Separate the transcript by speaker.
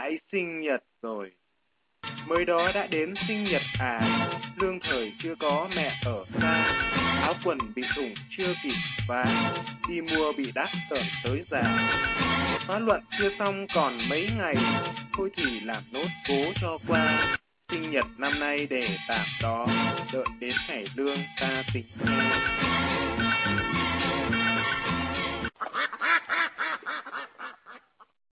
Speaker 1: lại sinh nhật rồi. Mới đó đã đến sinh nhật à, lương thời chưa có mẹ ở xa, áo quần bị thủng chưa kịp vá, đi mua bị đắt tởn tới già. Khóa luận chưa xong còn mấy ngày, thôi thì làm nốt cố cho qua, sinh nhật năm nay để tạm đó, đợi đến ngày lương ta tính nha.